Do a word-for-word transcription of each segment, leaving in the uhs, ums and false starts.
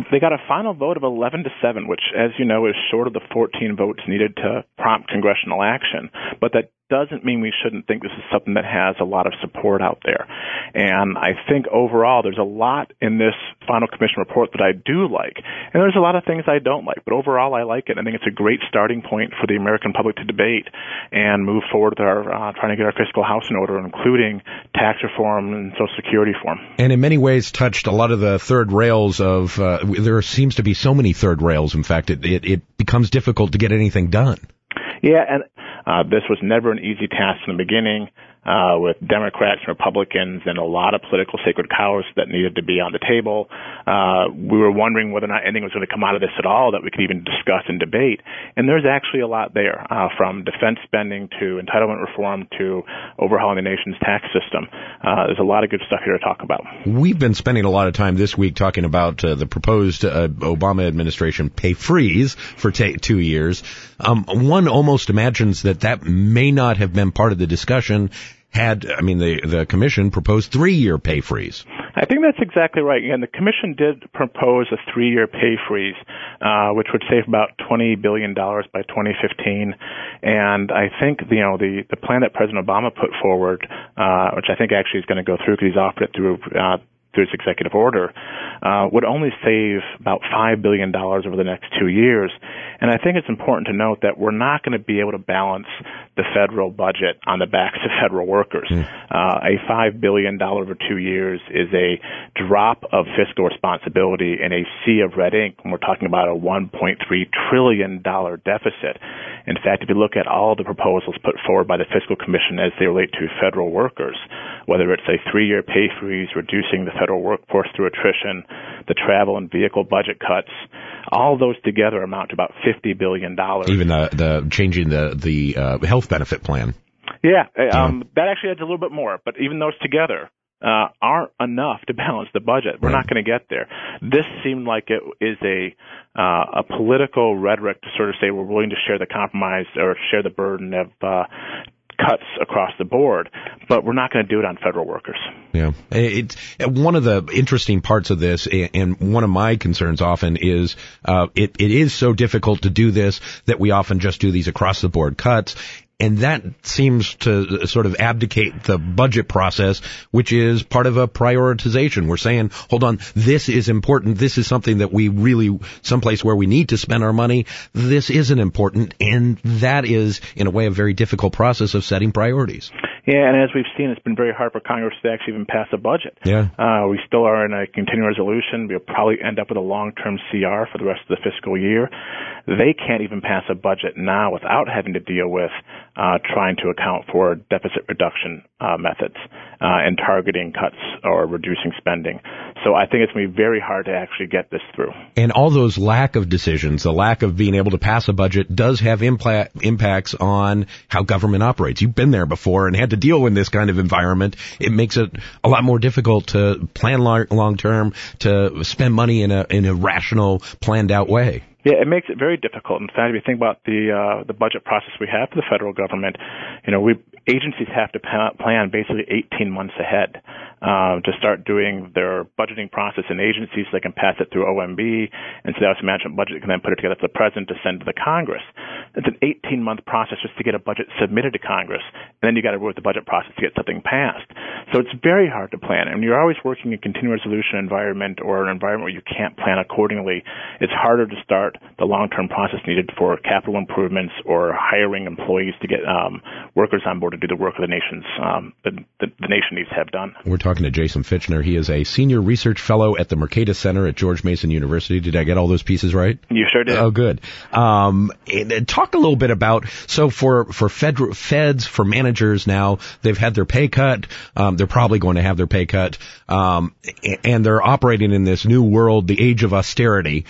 They got a final vote of eleven to seven, which, as you know, is short of the fourteen votes needed to prompt congressional action. But that doesn't mean we shouldn't think this is something that has a lot of support out there. And I think overall there's a lot in this final commission report that I do like. And there's a lot of things I don't like. But overall I like it. I think it's a great starting point for the American public to debate and move forward with our uh, trying to get our fiscal house in order, including tax reform and Social Security reform. And in many ways touched a lot of the third rails of, uh, there seems to be so many third rails. In fact, it, it, it becomes difficult to get anything done. Yeah, and uh, this was never an easy task in the beginning. Uh, with Democrats and Republicans and a lot of political sacred cows that needed to be on the table. Uh, we were wondering whether or not anything was going to come out of this at all that we could even discuss and debate. And there's actually a lot there, uh, from defense spending to entitlement reform to overhauling the nation's tax system. Uh, there's a lot of good stuff here to talk about. We've been spending a lot of time this week talking about uh, the proposed uh, Obama administration pay freeze for t- two years. Um, one almost imagines that that may not have been part of the discussion had, I mean, the, the commission proposed three-year pay freeze. I think that's exactly right. And the commission did propose a three-year pay freeze, uh, which would save about twenty billion dollars by twenty fifteen. And I think, you know, the, the plan that President Obama put forward, uh, which I think actually is going to go through because he's offered it through, uh, through his executive order, uh, would only save about five billion dollars over the next two years. And I think it's important to note that we're not going to be able to balance the federal budget on the backs of federal workers. Mm. Uh, a five billion dollars over two years is a drop of fiscal responsibility in a sea of red ink when we're talking about a one point three trillion dollars deficit. In fact, if you look at all the proposals put forward by the Fiscal Commission as they relate to federal workers, whether it's a three-year pay freeze, reducing the federal workforce through attrition, the travel and vehicle budget cuts, all those together amount to about fifty billion dollars. Even the, the changing the, the uh, health benefit plan. Yeah, um, yeah, that actually adds a little bit more, but even those together uh, aren't enough to balance the budget. We're right. not going to get there. This seemed like it is a uh, a political rhetoric to sort of say we're willing to share the compromise or share the burden of uh, cuts across the board, but we're not going to do it on federal workers. Yeah. It's one of the interesting parts of this, and one of my concerns often is uh, it, it is so difficult to do this that we often just do these across-the-board cuts. And that seems to sort of abdicate the budget process, which is part of a prioritization. We're saying, hold on, this is important. This is something that we really, someplace where we need to spend our money. This isn't important. And that is, in a way, a very difficult process of setting priorities. Yeah, and as we've seen, it's been very hard for Congress to actually even pass a budget. Yeah. Uh, we still are in a continuing resolution. We'll probably end up with a long-term C R for the rest of the fiscal year. They can't even pass a budget now without having to deal with uh, trying to account for deficit reduction uh, methods uh, and targeting cuts or reducing spending. So I think it's going to be very hard to actually get this through. And all those lack of decisions, the lack of being able to pass a budget, does have impla- impacts on how government operates. You've been there before and had to deal with this kind of environment. It makes it a lot more difficult to plan long term, to spend money in a in a rational, planned out way. Yeah, it makes it very difficult. In fact, if you think about the uh, the budget process we have for the federal government, you know, we agencies have to plan basically eighteen months ahead uh, to start doing their budgeting process in agencies so they can pass it through O M B, and so the Office of Management Budget can then put it together for the President to send to the Congress. It's an eighteen-month process just to get a budget submitted to Congress, and then you got to work the budget process to get something passed. So it's very hard to plan, and you're always working in a continuous resolution environment or an environment where you can't plan accordingly. It's harder to start the long-term process needed for capital improvements or hiring employees to get um, workers on board to do the work of the nation's um, the, the, the nation needs to have done. We're talking to Jason Fitchner. He is a senior research fellow at the Mercatus Center at George Mason University. Did I get all those pieces right? You sure did. Oh, good. Um, and, and talk a little bit about, so for, for federal, feds, for managers now, they've had their pay cut. Um, they're probably going to have their pay cut. Um, and they're operating in this new world, the age of austerity.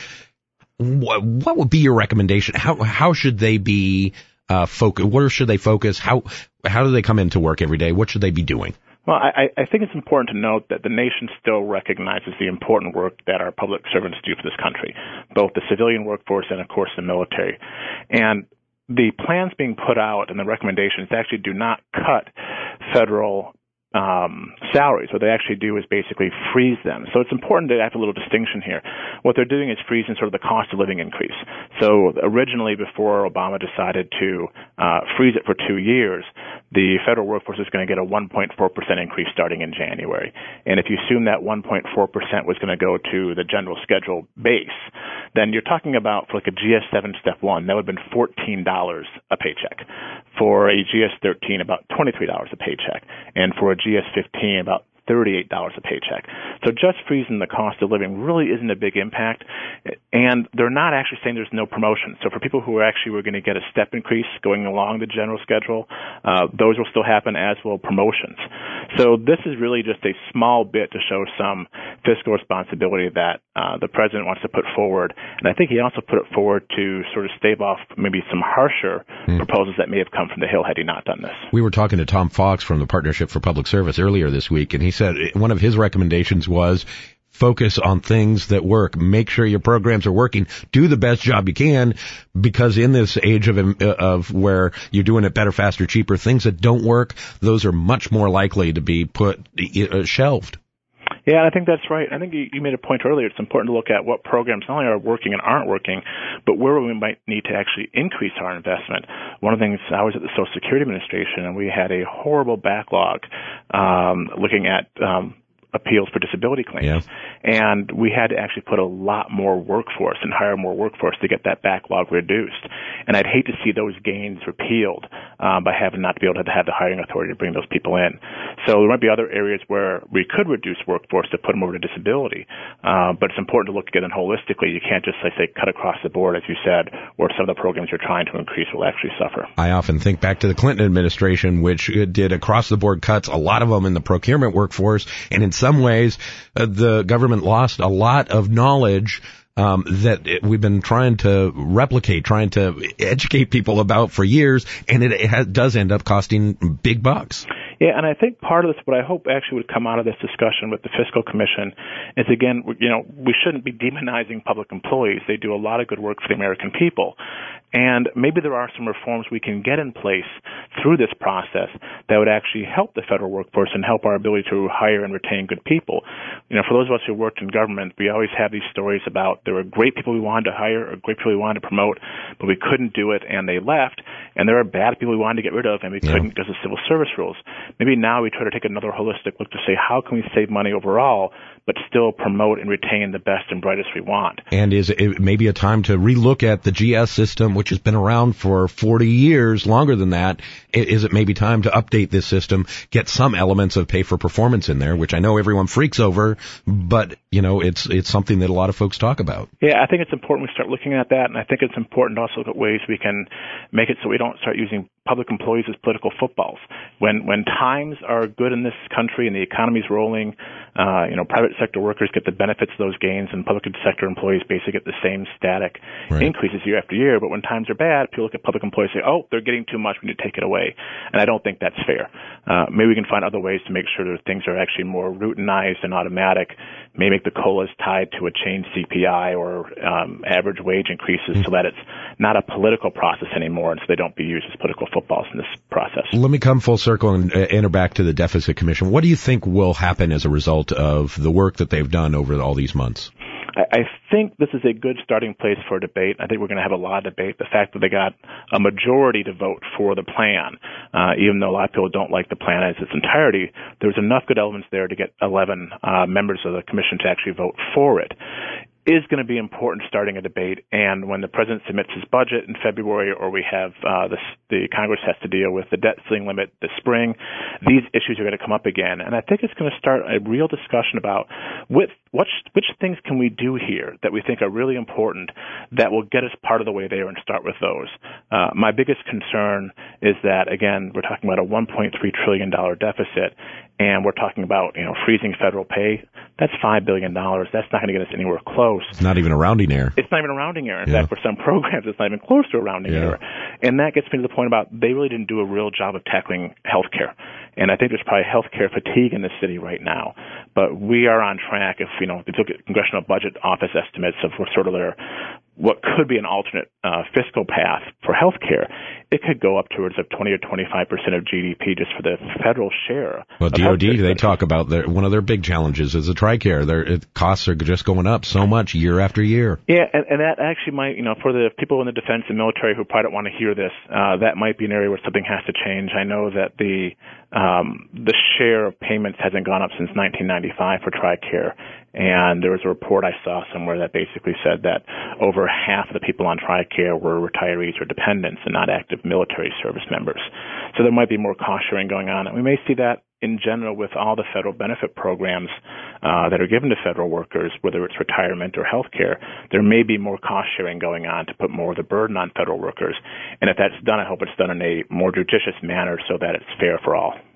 What, what would be your recommendation? How, how should they be, uh, focus? Where should they focus? How, how do they come into work every day? What should they be doing? Well, I, I think it's important to note that the nation still recognizes the important work that our public servants do for this country, both the civilian workforce and, of course, the military. And the plans being put out and the recommendations actually do not cut federal um, salaries. What they actually do is basically freeze them. So it's important to have a little distinction here. What they're doing is freezing sort of the cost of living increase. So originally, before Obama decided to uh, freeze it for two years, the federal workforce is going to get a one point four percent increase starting in January. And if you assume that one point four percent was going to go to the general schedule base, then you're talking about, for like a G S seven step one, that would have been fourteen dollars a paycheck. For a G S thirteen, about twenty-three dollars a paycheck. And for a G S fifteen, about thirty-eight dollars a paycheck. So just freezing the cost of living really isn't a big impact. And they're not actually saying there's no promotion. So for people who are actually were going to get a step increase going along the general schedule, uh, those will still happen, as will promotions. So this is really just a small bit to show some fiscal responsibility that uh, the president wants to put forward. And I think he also put it forward to sort of stave off maybe some harsher mm. proposals that may have come from the Hill had he not done this. We were talking to Tom Fox from the Partnership for Public Service earlier this week, and he said one of his recommendations was focus on things that work. Make sure your programs are working. Do the best job you can, because in this age of of where you're doing it better, faster, cheaper, things that don't work, those are much more likely to be put uh, shelved. Yeah, I think that's right. I think you, you made a point earlier. It's important to look at what programs not only are working and aren't working, but where we might need to actually increase our investment. One of the things, I was at the Social Security Administration, and we had a horrible backlog um, looking at um, appeals for disability claims. Yeah. And we had to actually put a lot more workforce and hire more workforce to get that backlog reduced. And I'd hate to see those gains repealed um, by having not to be able to have the hiring authority to bring those people in. So there might be other areas where we could reduce workforce to put them over to disability. Uh, but it's important to look at it holistically. You can't just, like, say, cut across the board, as you said, or some of the programs you're trying to increase will actually suffer. I often think back to the Clinton administration, which did across-the-board cuts, a lot of them in the procurement workforce, and in some ways, uh, the government lost a lot of knowledge um, that it, we've been trying to replicate, trying to educate people about for years, and it, it has, does end up costing big bucks. Yeah, and I think part of this, what I hope actually would come out of this discussion with the Fiscal Commission is, again, you know, we shouldn't be demonizing public employees. They do a lot of good work for the American people. And maybe there are some reforms we can get in place through this process that would actually help the federal workforce and help our ability to hire and retain good people. You know, for those of us who worked in government, we always have these stories about there were great people we wanted to hire or great people we wanted to promote, but we couldn't do it and they left. And there are bad people we wanted to get rid of and we yeah. couldn't because of civil service rules. Maybe now we try to take another holistic look to say, how can we save money overall, but still promote and retain the best and brightest we want? And is it maybe a time to relook at the G S system, which has been around for forty years, longer than that? Is it maybe time to update this system, get some elements of pay for performance in there, which I know everyone freaks over, but, you know, it's it's something that a lot of folks talk about. Yeah, I think it's important we start looking at that, and I think it's important to also look at ways we can make it so we don't start using public employees as political footballs. When when times are good in this country and the economy's rolling, uh, you know, private sector workers get the benefits of those gains, and public sector employees basically get the same static right. increases year after year. But when times are bad, people look at public employees and say, oh, they're getting too much, we need to take it away. And I don't think that's fair. Uh, maybe we can find other ways to make sure that things are actually more routinized and automatic. Maybe make the COLAs tied to a changed C P I or um, average wage increases mm-hmm. so that it's not a political process anymore, and so they don't be used as political footballs in this process. Let me come full circle and uh, enter back to the Deficit Commission. What do you think will happen as a result of the work that they've done over all these months? I think this is a good starting place for debate. I think we're going to have a lot of debate. The fact that they got a majority to vote for the plan, uh, even though a lot of people don't like the plan as its entirety, there's enough good elements there to get eleven uh, members of the commission to actually vote for it. Is going to be important starting a debate, and when the president submits his budget in February, or we have uh, the, the Congress has to deal with the debt ceiling limit this spring, these issues are going to come up again. And I think it's going to start a real discussion about with, which, which things can we do here that we think are really important that will get us part of the way there, and start with those. Uh, my biggest concern is that, again, we're talking about a one point three trillion dollars deficit, and we're talking about, you know, freezing federal pay. That's five billion dollars. That's not going to get us anywhere close. It's not even a rounding error. It's not even a rounding error. In yeah. fact, for some programs, it's not even close to a rounding yeah. error. And that gets me to the point about they really didn't do a real job of tackling healthcare. And I think there's probably healthcare fatigue in the city right now. But we are on track. If, you know, if you look at Congressional Budget Office estimates of what sort of their what could be an alternate uh, fiscal path for healthcare, it could go up towards of twenty or twenty-five percent of G D P just for the federal share. Well, D O D, they talk about their, one of their big challenges is the TRICARE. Their it, costs are just going up so much year after year. Yeah, and, and that actually might, you know, for the people in the defense and military who probably don't want to hear this, uh, that might be an area where something has to change. I know that the um, the share of payments hasn't gone up since nineteen ninety-five for TRICARE. And there was a report I saw somewhere that basically said that over half of the people on TRICARE were retirees or dependents and not active military service members. So there might be more cost sharing going on. And we may see that in general with all the federal benefit programs uh, that are given to federal workers, whether it's retirement or health care. There may be more cost sharing going on to put more of the burden on federal workers. And if that's done, I hope it's done in a more judicious manner so that it's fair for all.